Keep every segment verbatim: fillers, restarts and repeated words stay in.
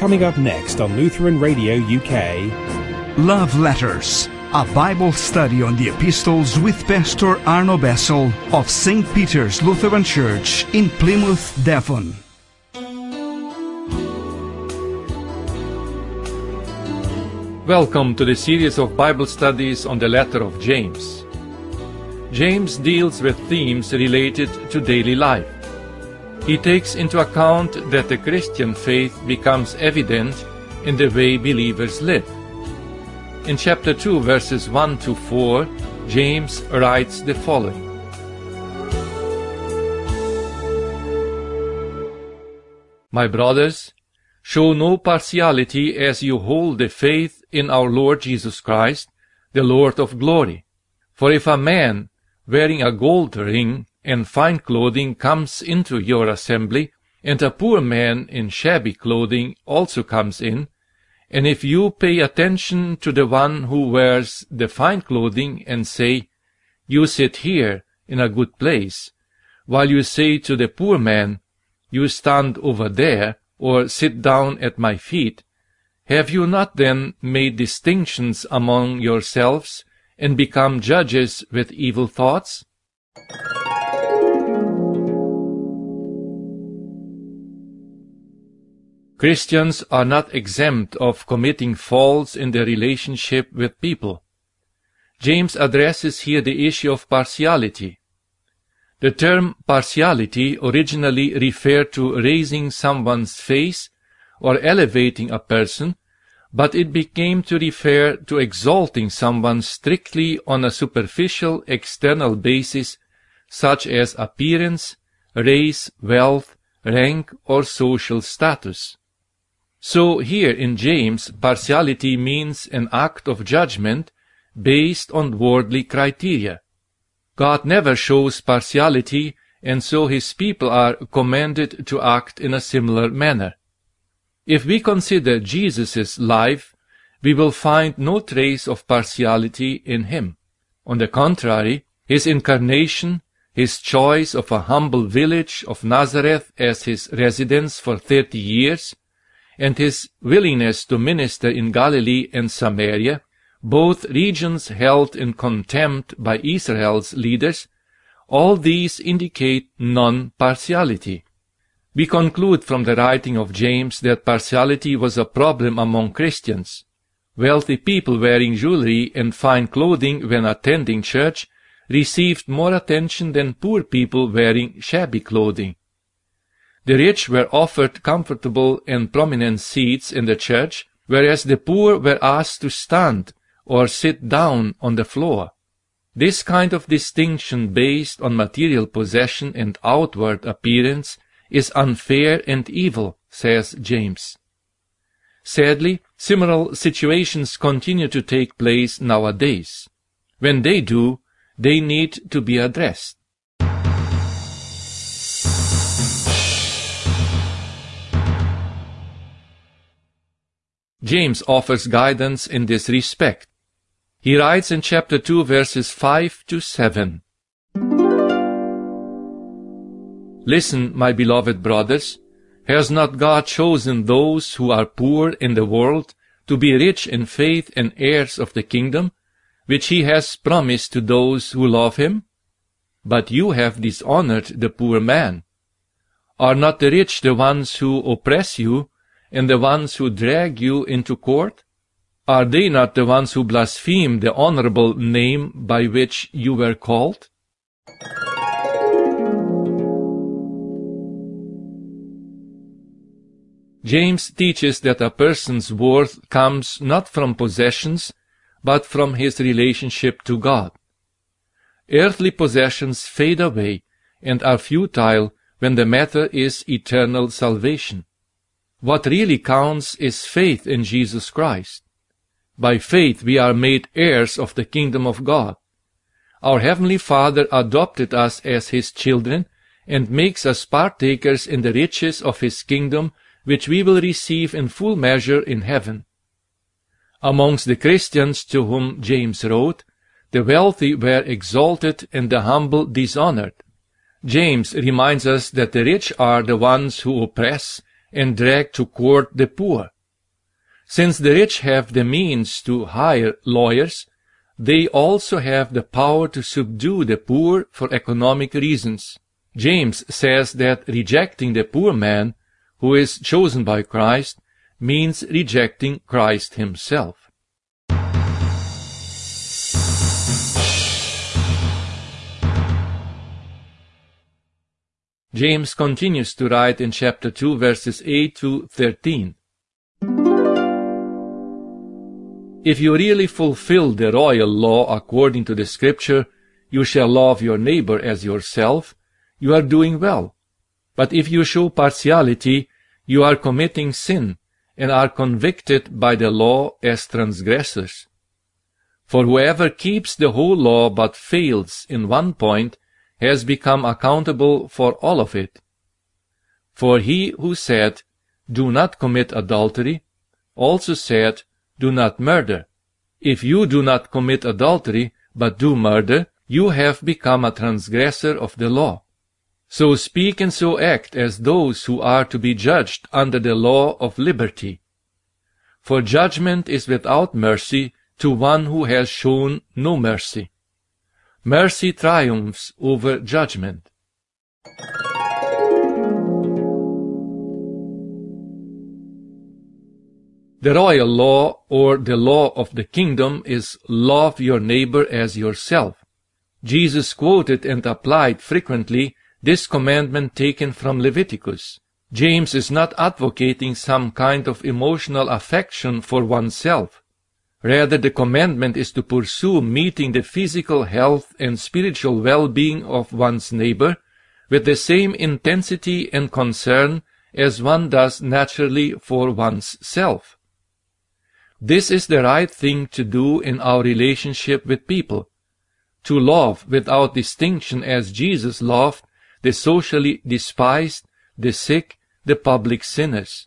Coming up next on Lutheran Radio U K. Love Letters, a Bible study on the epistles with Pastor Arno Bessel of Saint Peter's Lutheran Church in Plymouth, Devon. Welcome to the series of Bible studies on the letter of James. James deals with themes related to daily life. He takes into account that the Christian faith becomes evident in the way believers live. In chapter two, verses one to four, James writes the following. My brothers, show no partiality as you hold the faith in our Lord Jesus Christ, the Lord of glory. For if a man wearing a gold ring and fine clothing comes into your assembly, and a poor man in shabby clothing also comes in, and if you pay attention to the one who wears the fine clothing and say, you sit here in a good place, while you say to the poor man, you stand over there, or sit down at my feet, have you not then made distinctions among yourselves, and become judges with evil thoughts? Christians are not exempt of committing faults in their relationship with people. James addresses here the issue of partiality. The term partiality originally referred to raising someone's face or elevating a person, but it became to refer to exalting someone strictly on a superficial external basis such as appearance, race, wealth, rank, or social status. So here in James, partiality means an act of judgment based on worldly criteria. God never shows partiality, and so his people are commanded to act in a similar manner. If we consider Jesus' life, we will find no trace of partiality in him. On the contrary, his incarnation, his choice of a humble village of Nazareth as his residence for thirty years, and his willingness to minister in Galilee and Samaria, both regions held in contempt by Israel's leaders, all these indicate non-partiality. We conclude from the writing of James that partiality was a problem among Christians. Wealthy people wearing jewelry and fine clothing when attending church received more attention than poor people wearing shabby clothing. The rich were offered comfortable and prominent seats in the church, whereas the poor were asked to stand or sit down on the floor. This kind of distinction based on material possession and outward appearance is unfair and evil, says James. Sadly, similar situations continue to take place nowadays. When they do, they need to be addressed. James offers guidance in this respect. He writes in chapter two, verses five to seven. Listen, my beloved brothers, has not God chosen those who are poor in the world to be rich in faith and heirs of the kingdom, which he has promised to those who love him? But you have dishonored the poor man. Are not the rich the ones who oppress you, and the ones who drag you into court? Are they not the ones who blaspheme the honorable name by which you were called? James teaches that a person's worth comes not from possessions, but from his relationship to God. Earthly possessions fade away and are futile when the matter is eternal salvation. What really counts is faith in Jesus Christ. By faith we are made heirs of the kingdom of God. Our Heavenly Father adopted us as His children and makes us partakers in the riches of His kingdom, which we will receive in full measure in heaven. Amongst the Christians to whom James wrote, the wealthy were exalted and the humble dishonored. James reminds us that the rich are the ones who oppress and drag to court the poor. Since the rich have the means to hire lawyers, they also have the power to subdue the poor for economic reasons. James says that rejecting the poor man, who is chosen by Christ, means rejecting Christ himself. James continues to write in chapter two, verses eight to thirteen. If you really fulfill the royal law according to the Scripture, you shall love your neighbor as yourself, you are doing well. But if you show partiality, you are committing sin, and are convicted by the law as transgressors. For whoever keeps the whole law but fails in one point has become accountable for all of it. For he who said, "Do not commit adultery," also said, "Do not murder." If you do not commit adultery, but do murder, you have become a transgressor of the law. So speak and so act as those who are to be judged under the law of liberty. For judgment is without mercy to one who has shown no mercy. Mercy triumphs over judgment. The royal law, or the law of the kingdom, is love your neighbor as yourself. Jesus quoted and applied frequently this commandment taken from Leviticus. James is not advocating some kind of emotional affection for oneself. Rather, the commandment is to pursue meeting the physical health and spiritual well-being of one's neighbor with the same intensity and concern as one does naturally for one's self. This is the right thing to do in our relationship with people, to love without distinction as Jesus loved the socially despised, the sick, the public sinners.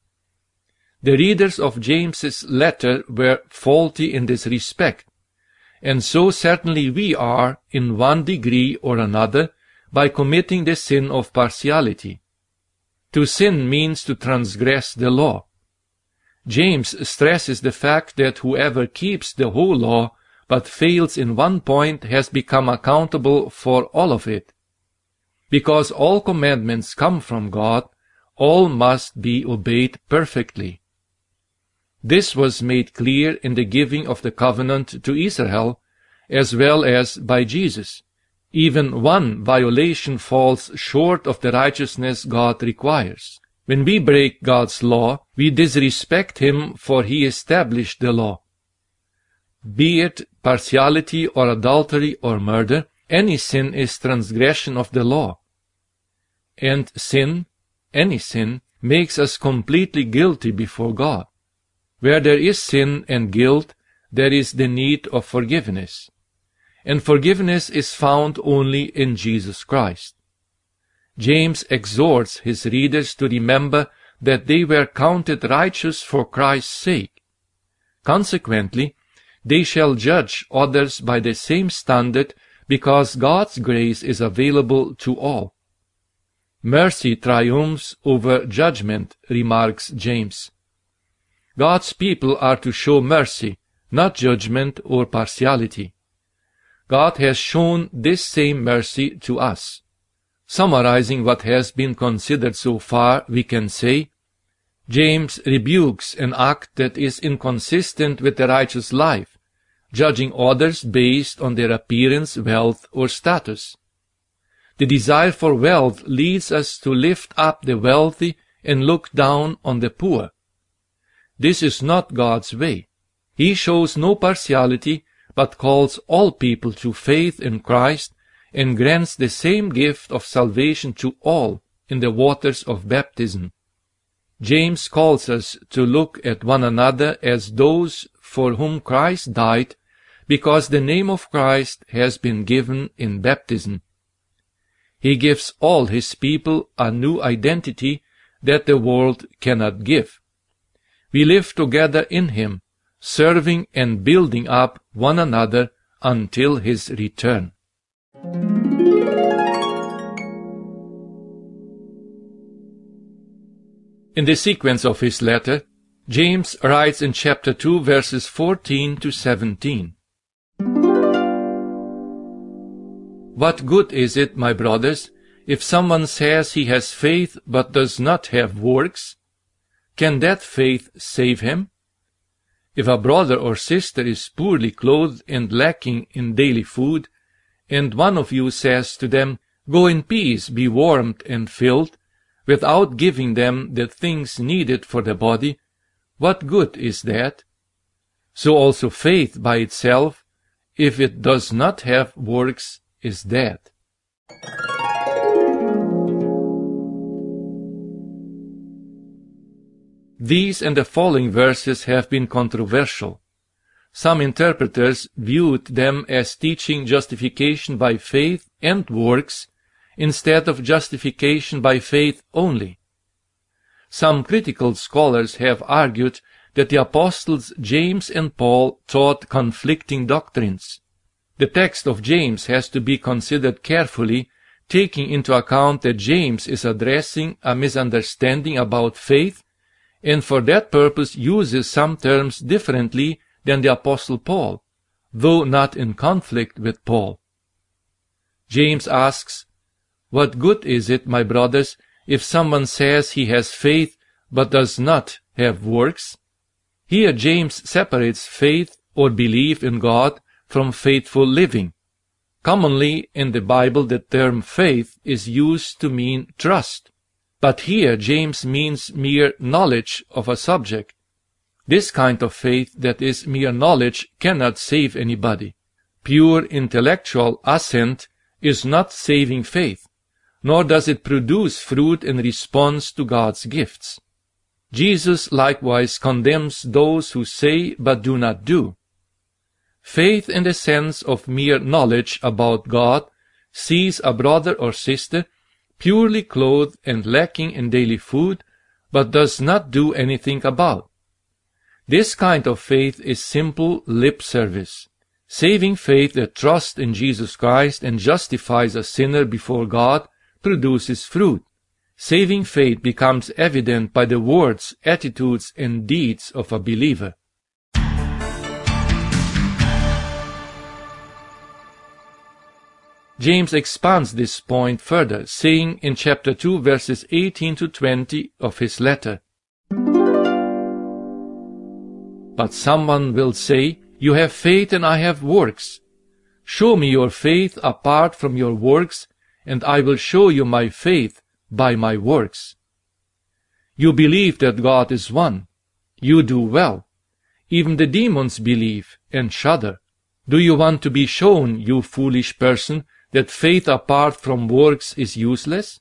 The readers of James's letter were faulty in this respect, and so certainly we are, in one degree or another, by committing the sin of partiality. To sin means to transgress the law. James stresses the fact that whoever keeps the whole law but fails in one point has become accountable for all of it. Because all commandments come from God, all must be obeyed perfectly. This was made clear in the giving of the covenant to Israel, as well as by Jesus. Even one violation falls short of the righteousness God requires. When we break God's law, we disrespect Him, for He established the law. Be it partiality or adultery or murder, any sin is transgression of the law. And sin, any sin, makes us completely guilty before God. Where there is sin and guilt, there is the need of forgiveness. And forgiveness is found only in Jesus Christ. James exhorts his readers to remember that they were counted righteous for Christ's sake. Consequently, they shall judge others by the same standard, because God's grace is available to all. Mercy triumphs over judgment, remarks James. God's people are to show mercy, not judgment or partiality. God has shown this same mercy to us. Summarizing what has been considered so far, we can say, James rebukes an act that is inconsistent with the righteous life, judging others based on their appearance, wealth, or status. The desire for wealth leads us to lift up the wealthy and look down on the poor. This is not God's way. He shows no partiality, but calls all people to faith in Christ and grants the same gift of salvation to all in the waters of baptism. James calls us to look at one another as those for whom Christ died, because the name of Christ has been given in baptism. He gives all his people a new identity that the world cannot give. We live together in him, serving and building up one another until his return. In the sequence of his letter, James writes in chapter two, verses fourteen to seventeen. What good is it, my brothers, if someone says he has faith but does not have works? Can that faith save him? If a brother or sister is poorly clothed and lacking in daily food, and one of you says to them, "Go in peace, be warmed and filled," without giving them the things needed for the body, what good is that? So also faith by itself, if it does not have works, is dead. These and the following verses have been controversial. Some interpreters viewed them as teaching justification by faith and works instead of justification by faith only. Some critical scholars have argued that the apostles James and Paul taught conflicting doctrines. The text of James has to be considered carefully, taking into account that James is addressing a misunderstanding about faith, and for that purpose uses some terms differently than the Apostle Paul, though not in conflict with Paul. James asks, "What good is it, my brothers, if someone says he has faith but does not have works?" Here James separates faith or belief in God from faithful living. Commonly in the Bible the term faith is used to mean trust. But here James means mere knowledge of a subject. This kind of faith that is mere knowledge cannot save anybody. Pure intellectual assent is not saving faith, nor does it produce fruit in response to God's gifts. Jesus likewise condemns those who say but do not do. Faith in the sense of mere knowledge about God sees a brother or sister purely clothed and lacking in daily food, but does not do anything about. This kind of faith is simple lip service. Saving faith that trusts in Jesus Christ and justifies a sinner before God produces fruit. Saving faith becomes evident by the words, attitudes, and deeds of a believer. James expands this point further, saying in chapter two, verses eighteen to twenty of his letter, "But someone will say, 'You have faith and I have works. Show me your faith apart from your works, and I will show you my faith by my works.' You believe that God is one. You do well. Even the demons believe and shudder. Do you want to be shown, you foolish person, that faith apart from works is useless?"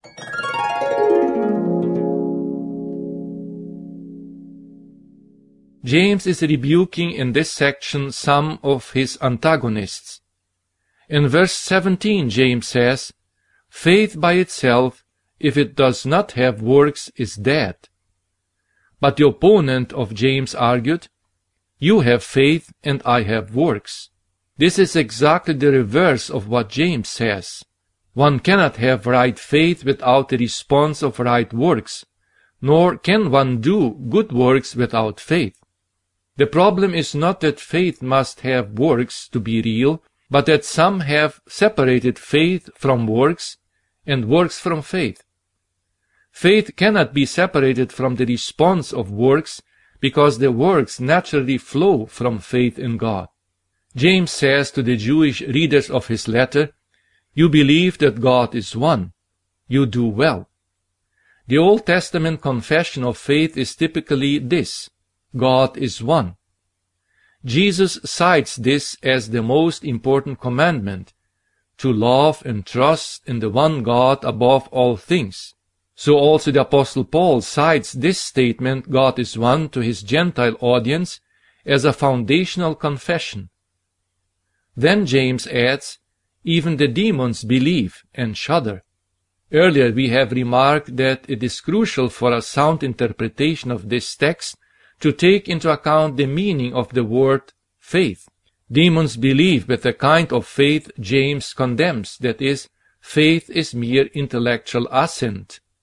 James is rebuking in this section some of his antagonists. In verse seventeen, James says, "Faith by itself, if it does not have works, is dead." But the opponent of James argued, "You have faith and I have works." This is exactly the reverse of what James says. One cannot have right faith without the response of right works, nor can one do good works without faith. The problem is not that faith must have works to be real, but that some have separated faith from works and works from faith. Faith cannot be separated from the response of works because the works naturally flow from faith in God. James says to the Jewish readers of his letter, "You believe that God is one. You do well." The Old Testament confession of faith is typically this: God is one. Jesus cites this as the most important commandment, to love and trust in the one God above all things. So also the Apostle Paul cites this statement, God is one, to his Gentile audience as a foundational confession. Then James adds, "Even the demons believe and shudder." Earlier we have remarked that it is crucial for a sound interpretation of this text to take into account the meaning of the word faith. Demons believe with the kind of faith James condemns, that is, faith is mere intellectual assent.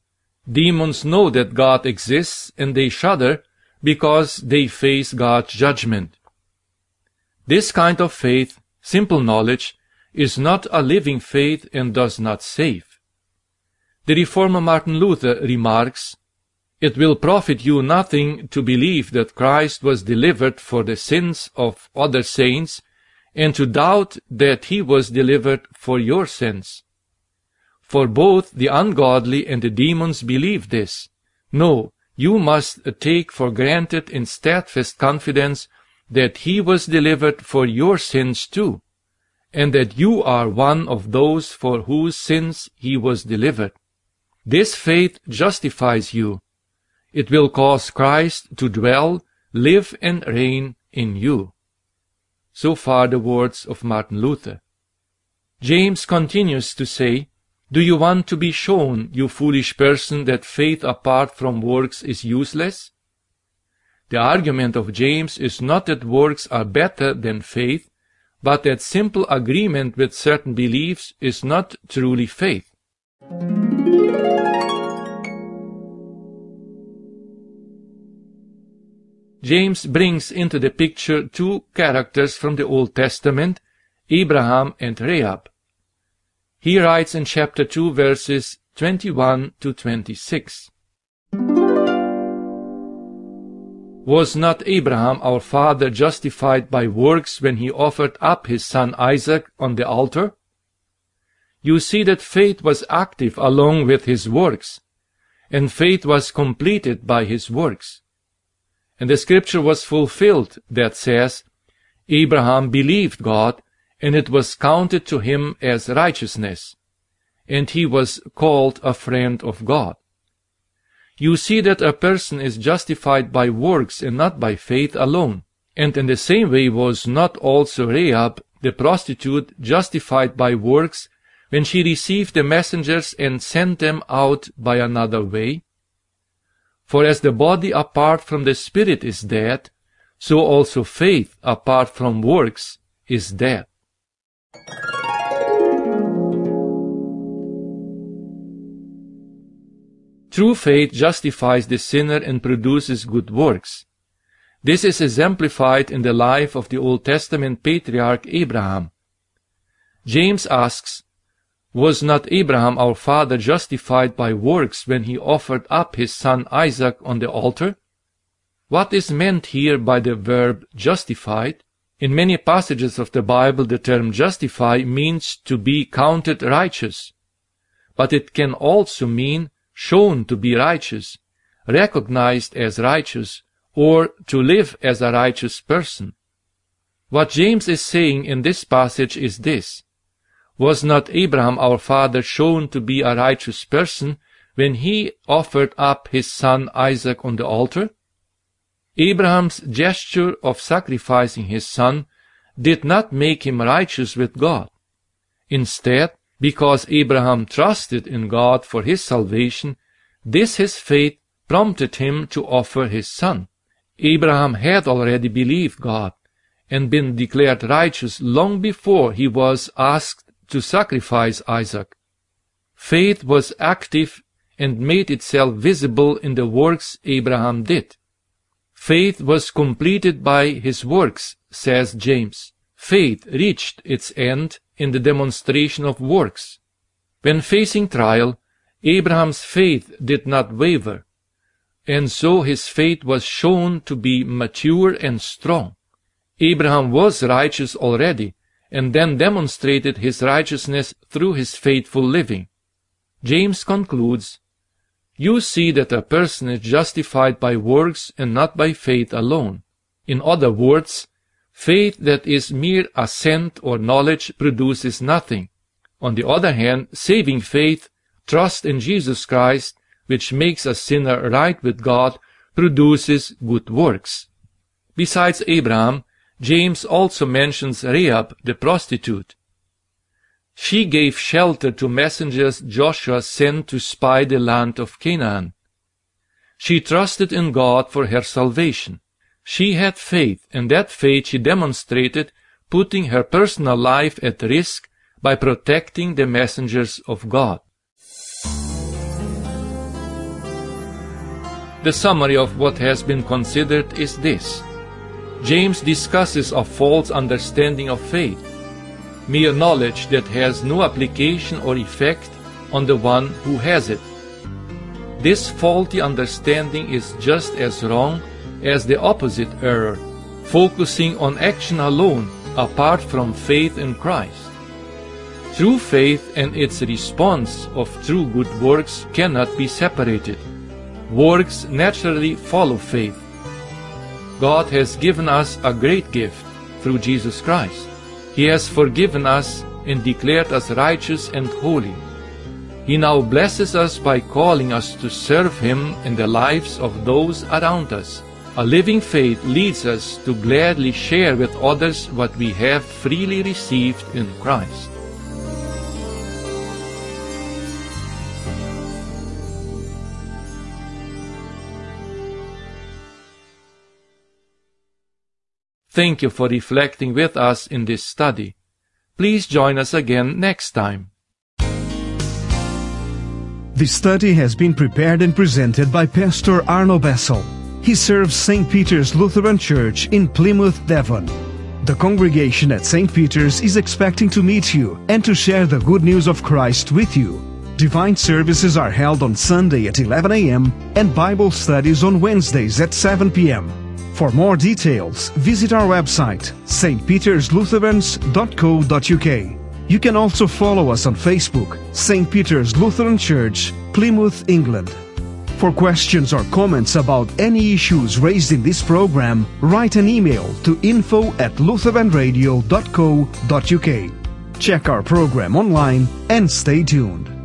Demons know that God exists and they shudder because they face God's judgment. This kind of faith, simple knowledge, is not a living faith and does not save. The reformer Martin Luther remarks, "It will profit you nothing to believe that Christ was delivered for the sins of other saints, and to doubt that he was delivered for your sins. For both the ungodly and the demons believe this. No, you must take for granted in steadfast confidence that he was delivered for your sins too, and that you are one of those for whose sins he was delivered. This faith justifies you. It will cause Christ to dwell, live and reign in you." So far the words of Martin Luther. James continues to say, "Do you want to be shown, you foolish person, that faith apart from works is useless?" The argument of James is not that works are better than faith, but that simple agreement with certain beliefs is not truly faith. James brings into the picture two characters from the Old Testament, Abraham and Rahab. He writes in chapter two, verses twenty-one to twenty-six. "Was not Abraham our father justified by works when he offered up his son Isaac on the altar? You see that faith was active along with his works, and faith was completed by his works. And the scripture was fulfilled that says, Abraham believed God, and it was counted to him as righteousness, and he was called a friend of God. You see that a person is justified by works and not by faith alone, and in the same way was not also Rahab, the prostitute, justified by works when she received the messengers and sent them out by another way? For as the body apart from the spirit is dead, so also faith apart from works is dead." True faith justifies the sinner and produces good works. This is exemplified in the life of the Old Testament patriarch Abraham. James asks, "Was not Abraham our father justified by works when he offered up his son Isaac on the altar?" What is meant here by the verb justified? In many passages of the Bible the term justify means to be counted righteous, but it can also mean shown to be righteous, recognized as righteous, or to live as a righteous person. What James is saying in this passage is this: was not Abraham our father shown to be a righteous person when he offered up his son Isaac on the altar? Abraham's gesture of sacrificing his son did not make him righteous with God. Instead, because Abraham trusted in God for his salvation, this his faith prompted him to offer his son. Abraham had already believed God and been declared righteous long before he was asked to sacrifice Isaac. Faith was active and made itself visible in the works Abraham did. Faith was completed by his works, says James. Faith reached its end in the demonstration of works. When facing trial, Abraham's faith did not waver, and so his faith was shown to be mature and strong. Abraham was righteous already, and then demonstrated his righteousness through his faithful living. James concludes, "You see that a person is justified by works and not by faith alone. In other words, faith that is mere assent or knowledge produces nothing. On the other hand, saving faith, trust in Jesus Christ, which makes a sinner right with God, produces good works." Besides Abraham, James also mentions Rahab the prostitute. She gave shelter to messengers Joshua sent to spy the land of Canaan. She trusted in God for her salvation. She had faith, and that faith she demonstrated, putting her personal life at risk by protecting the messengers of God. The summary of what has been considered is this. James discusses a false understanding of faith, mere knowledge that has no application or effect on the one who has it. This faulty understanding is just as wrong as the opposite error, focusing on action alone apart from faith in Christ. True faith and its response of true good works cannot be separated. Works naturally follow faith. God has given us a great gift through Jesus Christ. He has forgiven us and declared us righteous and holy. He now blesses us by calling us to serve Him in the lives of those around us. A living faith leads us to gladly share with others what we have freely received in Christ. Thank you for reflecting with us in this study. Please join us again next time. The study has been prepared and presented by Pastor Arno Bessel. He serves Saint Peter's Lutheran Church in Plymouth, Devon. The congregation at Saint Peter's is expecting to meet you and to share the good news of Christ with you. Divine services are held on Sunday at eleven a m and Bible studies on Wednesdays at seven p m For more details, visit our website, s t peters lutherans dot co dot u k. You can also follow us on Facebook, Saint Peter's Lutheran Church, Plymouth, England. For questions or comments about any issues raised in this program, write an email to info at lutheran radio dot co dot u k. Check our program online and stay tuned.